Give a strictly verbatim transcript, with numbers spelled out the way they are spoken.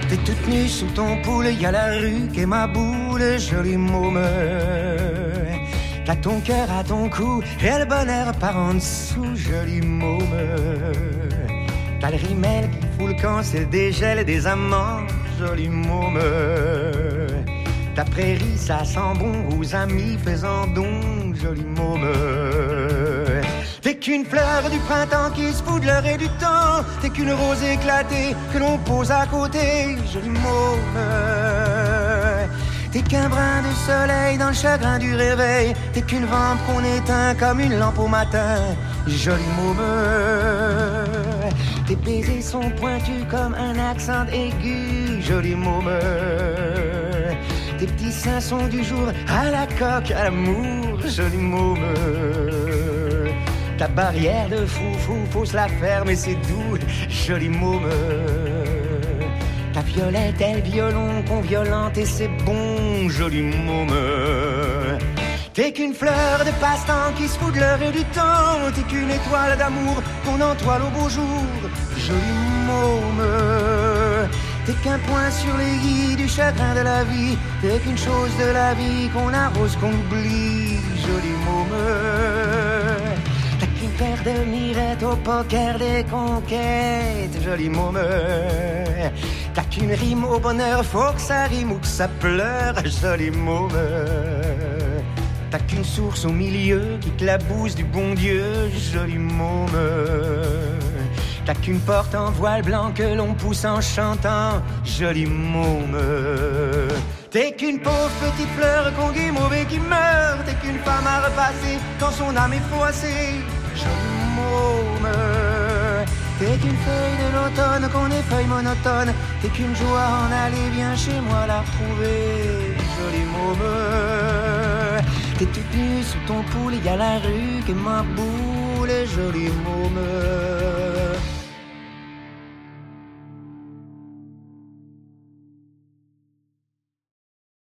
T'es toute nue sous ton poule, y a la rue qui est ma boule, jolie môme. T'as ton cœur à ton cou et le bonheur par en dessous, jolie môme. T'as le rimel qui fout le camp, c'est le dégel des amants, jolie môme. Ta prairie, ça sent bon, aux amis faisant don, jolie môme. T'es qu'une fleur du printemps qui se fout de l'heure et du temps. T'es qu'une rose éclatée que l'on pose à côté, jolie môme. T'es qu'un brin de soleil dans le chagrin du réveil. T'es qu'une lampe qu'on éteint comme une lampe au matin, jolie môme. Tes baisers sont pointus comme un accent aigu, jolie môme. Tes petits seins sont du jour à la coque, à l'amour, jolie môme. Ta barrière de fou fou, faut se la faire, mais c'est doux, jolie môme. Ta violette est le violon qu'on violente et c'est bon, jolie môme. T'es qu'une fleur de passe-temps qui se fout de l'heure et du temps. T'es qu'une étoile d'amour qu'on entoile au beau jour, jolie môme. T'es qu'un point sur l'aiguille du chagrin de la vie. T'es qu'une chose de la vie qu'on arrose, qu'on oublie, jolie môme. T'as qu'une paire de mirettes au poker des conquêtes, jolie môme. T'as qu'une rime au bonheur, faut que ça rime ou que ça pleure, jolie môme. T'as qu'une source au milieu qui t'labousse du bon Dieu, jolie môme. T'as qu'une porte en voile blanc que l'on pousse en chantant, jolie môme. T'es qu'une pauvre petite fleur qu'on guimauve et qui meurt. T'es qu'une femme à repasser quand son âme est froissée, jolie môme. T'es qu'une feuille de l'automne qu'on effeuille monotone. T'es qu'une joie en aller, viens chez moi la retrouver, jolie môme. T'es toute nue sous ton poule, y a la rue qui est ma boule, jolie môme.